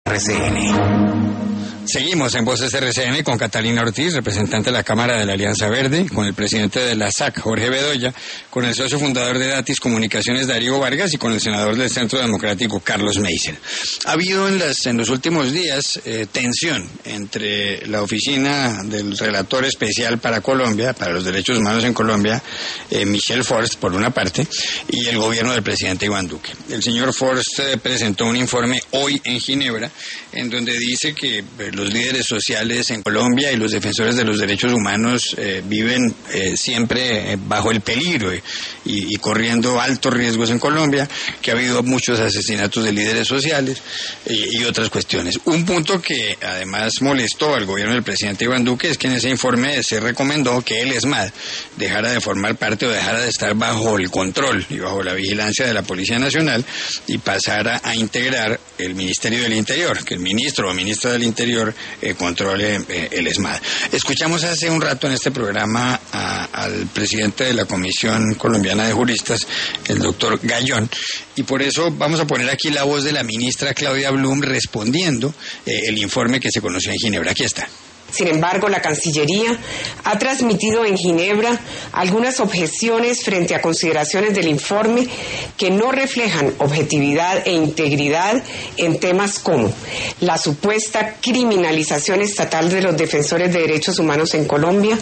RCN. Seguimos en Voces RCN con Catalina Ortiz, representante de la Cámara de la Alianza Verde, con el presidente de la SAC, Jorge Bedoya, con el socio fundador de Datis Comunicaciones, Darío Vargas, y con el senador del Centro Democrático, Carlos Meiser. Ha habido en los últimos días tensión entre la oficina del relator especial para Colombia, para los derechos humanos en Colombia, Michel Forst, por una parte, y el gobierno del presidente Iván Duque. El señor Forst presentó un informe hoy en Ginebra, en donde dice que los líderes sociales en Colombia y los defensores de los derechos humanos viven siempre bajo el peligro y corriendo altos riesgos en Colombia, que ha habido muchos asesinatos de líderes sociales y otras cuestiones. Un punto que además molestó al gobierno del presidente Iván Duque es que en ese informe se recomendó que el ESMAD dejara de formar parte o dejara de estar bajo el control y bajo la vigilancia de la Policía Nacional y pasara a integrar el Ministerio del Interior, que el ministro o ministra del Interior controle el ESMAD. Escuchamos hace un rato en este programa al presidente de la Comisión Colombiana de Juristas, el doctor Gallón, y por eso vamos a poner aquí la voz de la ministra Claudia Blum respondiendo el informe que se conoció en Ginebra. Aquí está. Sin embargo, la Cancillería ha transmitido en Ginebra algunas objeciones frente a consideraciones del informe que no reflejan objetividad e integridad en temas como la supuesta criminalización estatal de los defensores de derechos humanos en Colombia,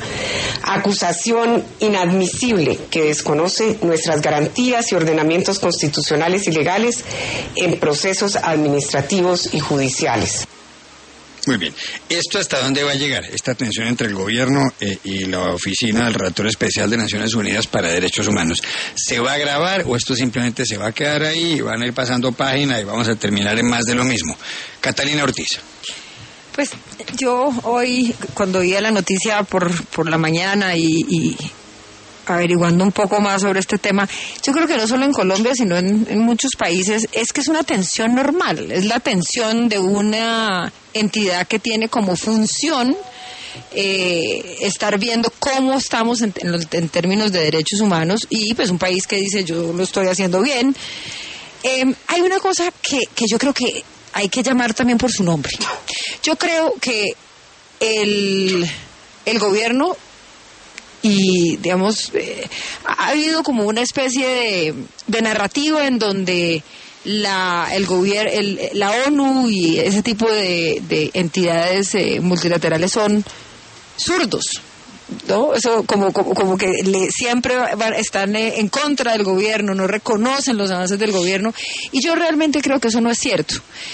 acusación inadmisible que desconoce nuestras garantías y ordenamientos constitucionales y legales en procesos administrativos y judiciales. Muy bien. ¿Esto hasta dónde va a llegar? Esta tensión entre el gobierno y la oficina del Relator Especial de Naciones Unidas para Derechos Humanos. ¿Se va a agravar o esto simplemente se va a quedar ahí y van a ir pasando página y vamos a terminar en más de lo mismo? Catalina Ortiz. Pues yo hoy, cuando oía la noticia por la mañana y averiguando un poco más sobre este tema, yo creo que no solo en Colombia, sino en muchos países, es que es una tensión normal, es la tensión de una entidad que tiene como función estar viendo cómo estamos en términos de derechos humanos y pues un país que dice yo lo estoy haciendo bien. Hay una cosa que yo creo que hay que llamar también por su nombre. Yo creo que el gobierno y digamos ha habido como una especie de narrativa en donde el gobierno, la ONU y ese tipo de entidades multilaterales son zurdos, ¿no? Eso como que siempre están en contra del gobierno, no reconocen los avances del gobierno, y yo realmente creo que eso no es cierto.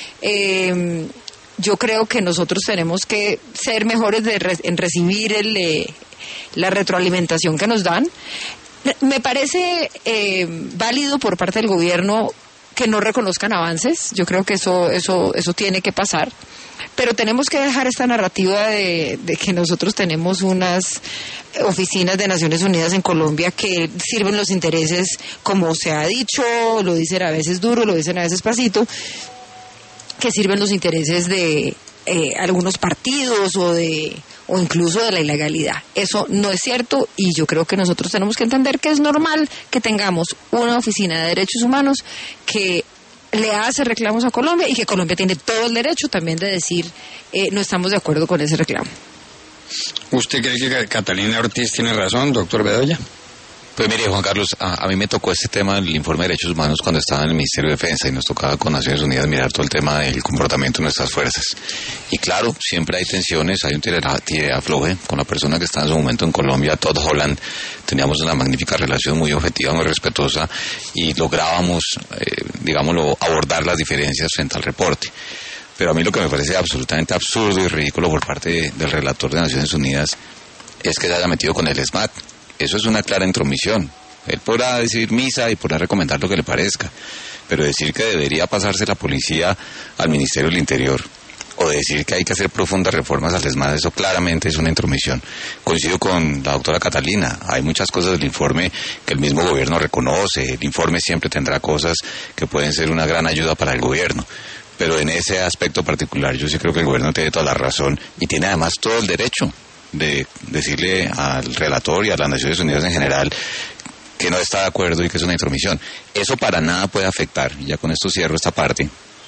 Yo creo que nosotros tenemos que ser mejores en recibir la retroalimentación que nos dan. Me parece válido por parte del gobierno que no reconozcan avances. Yo creo que eso tiene que pasar. Pero tenemos que dejar esta narrativa de que nosotros tenemos unas oficinas de Naciones Unidas en Colombia que sirven los intereses, como se ha dicho, lo dicen a veces duro, lo dicen a veces pasito, que sirven los intereses de algunos partidos o incluso de la ilegalidad. Eso no es cierto y yo creo que nosotros tenemos que entender que es normal que tengamos una oficina de derechos humanos que le hace reclamos a Colombia y que Colombia tiene todo el derecho también de decir no estamos de acuerdo con ese reclamo. ¿Usted cree que Catalina Ortiz tiene razón, doctor Bedoya? Pues mire, Juan Carlos, a mí me tocó este tema del informe de derechos humanos cuando estaba en el Ministerio de Defensa y nos tocaba con Naciones Unidas mirar todo el tema del comportamiento de nuestras fuerzas. Y claro, siempre hay tensiones, hay un tire-afloje con la persona que está en su momento en Colombia, Todd Holland. Teníamos una magnífica relación muy objetiva, muy respetuosa y lográbamos, digámoslo, abordar las diferencias frente al reporte. Pero a mí lo que me parece absolutamente absurdo y ridículo por parte del relator de Naciones Unidas es que se haya metido con el ESMAD. Eso es una clara intromisión. Él podrá decir misa y podrá recomendar lo que le parezca, pero decir que debería pasarse la policía al Ministerio del Interior o decir que hay que hacer profundas reformas al ESMAD, eso claramente es una intromisión. Coincido con la doctora Catalina, hay muchas cosas del informe que el mismo gobierno reconoce, el informe siempre tendrá cosas que pueden ser una gran ayuda para el gobierno, pero en ese aspecto particular yo sí creo que el gobierno tiene toda la razón y tiene además todo el derecho de decirle al relator y a las Naciones Unidas en general que no está de acuerdo y que es una intromisión. Eso para nada puede afectar, y ya con esto cierro esta parte,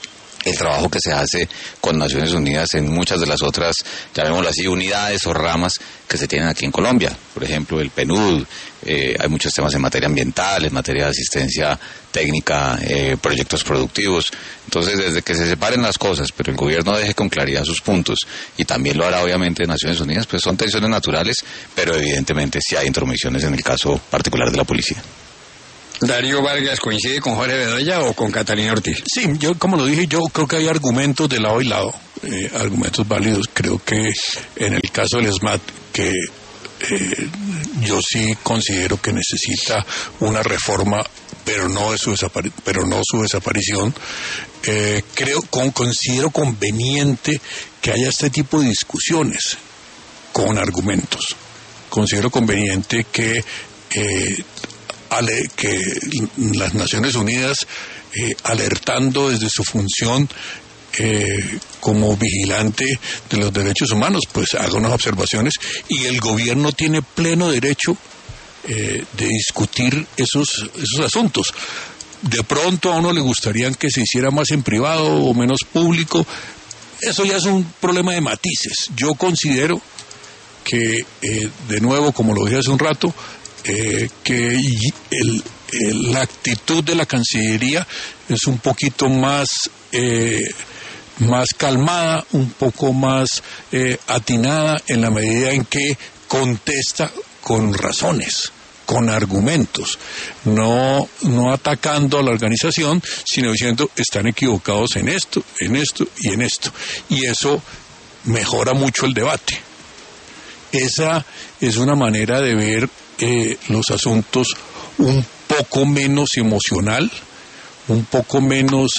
el trabajo que se hace con Naciones Unidas en muchas de las otras, llamémoslo así, unidades o ramas que se tienen aquí en Colombia. Por ejemplo, el PNUD, hay muchos temas en materia ambiental, en materia de asistencia técnica, proyectos productivos. Entonces, desde que se separen las cosas, pero el gobierno deje con claridad sus puntos, y también lo hará obviamente Naciones Unidas, pues son tensiones naturales, pero evidentemente sí hay intromisiones en el caso particular de la policía. Darío Vargas, ¿coincide con Jorge Bedoya o con Catalina Ortiz? Sí, yo como lo dije, yo creo que hay argumentos de lado y lado, argumentos válidos. Creo que en el caso del SMAT, que yo sí considero que necesita una reforma, pero no su desaparición. Considero conveniente que haya este tipo de discusiones con argumentos. Considero conveniente que las Naciones Unidas, alertando desde su función como vigilante de los derechos humanos, pues haga unas observaciones, y el gobierno tiene pleno derecho de discutir esos asuntos. De pronto a uno le gustaría que se hiciera más en privado o menos público. Eso ya es un problema de matices. Yo considero que, de nuevo, como lo dije hace un rato, que la actitud de la Cancillería es un poquito más calmada, un poco más atinada, en la medida en que contesta con razones, con argumentos, no atacando a la organización, sino diciendo están equivocados en esto y en esto, y eso mejora mucho el debate. Esa es una manera de ver los asuntos un poco menos emocional, un poco menos,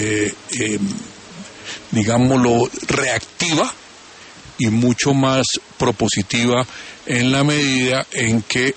digámoslo, reactiva, y mucho más propositiva en la medida en que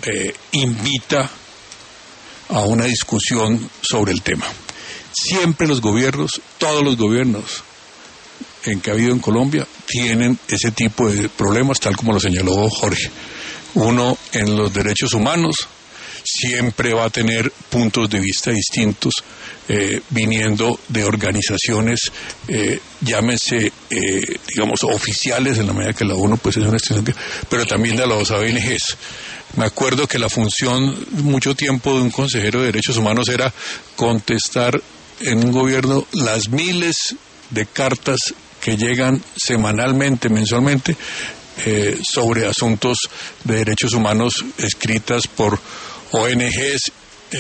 invita a una discusión sobre el tema. Siempre los gobiernos, todos los gobiernos en que ha habido en Colombia, tienen ese tipo de problemas, tal como lo señaló Jorge. Uno, en los derechos humanos, siempre va a tener puntos de vista distintos, viniendo de organizaciones, llámense, digamos, oficiales, en la medida que la ONU pues es una institución, pero también de las ONGs. Me acuerdo que la función, mucho tiempo, de un consejero de derechos humanos era contestar en un gobierno las miles de cartas que llegan semanalmente, mensualmente, sobre asuntos de derechos humanos, escritas por ONGs,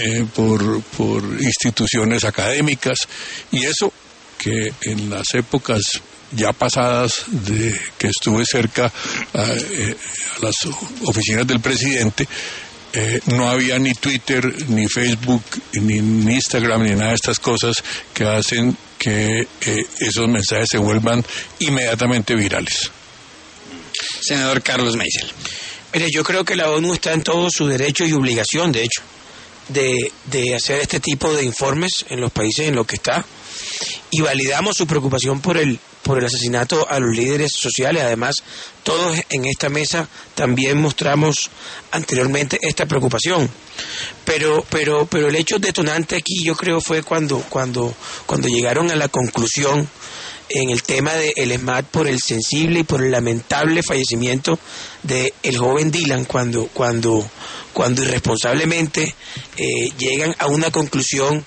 por instituciones académicas, y eso que en las épocas ya pasadas de que estuve cerca a las oficinas del presidente, no había ni Twitter, ni Facebook, ni Instagram, ni nada de estas cosas que hacen que esos mensajes se vuelvan inmediatamente virales. Senador Carlos Meisel. Mire, yo creo que la ONU está en todo su derecho y obligación, de hecho, de hacer este tipo de informes en los países en los que está, y validamos su preocupación por el asesinato a los líderes sociales. Además, todos en esta mesa también mostramos anteriormente esta preocupación. Pero el hecho detonante aquí, yo creo, fue cuando llegaron a la conclusión en el tema del SMAT por el sensible y por el lamentable fallecimiento de el joven Dylan, cuando irresponsablemente llegan a una conclusión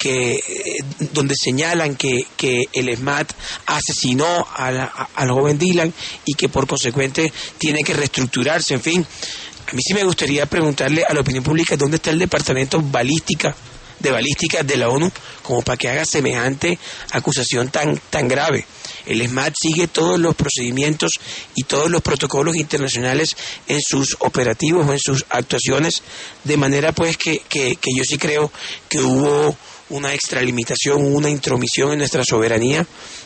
donde señalan que el SMAT asesinó al joven Dylan y que por consecuente tiene que reestructurarse. En fin, a mí sí me gustaría preguntarle a la opinión pública dónde está el departamento de balística de la ONU como para que haga semejante acusación tan grave. El SMAT sigue todos los procedimientos y todos los protocolos internacionales en sus operativos o en sus actuaciones, de manera pues que yo sí creo que hubo una extralimitación, una intromisión en nuestra soberanía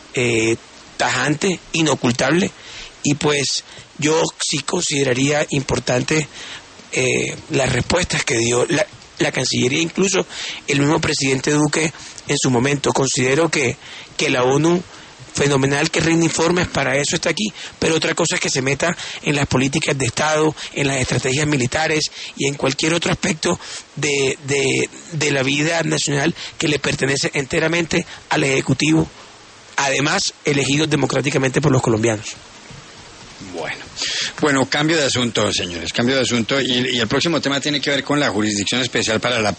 tajante, inocultable, y pues yo sí consideraría importante las respuestas que dio la Cancillería, incluso el mismo presidente Duque en su momento. Considero que la ONU fenomenal que rinde informes, para eso está aquí, pero otra cosa es que se meta en las políticas de Estado, en las estrategias militares y en cualquier otro aspecto de la vida nacional que le pertenece enteramente al Ejecutivo, además elegidos democráticamente por los colombianos. Bueno, cambio de asunto, señores, cambio de asunto, y el próximo tema tiene que ver con la Jurisdicción Especial para la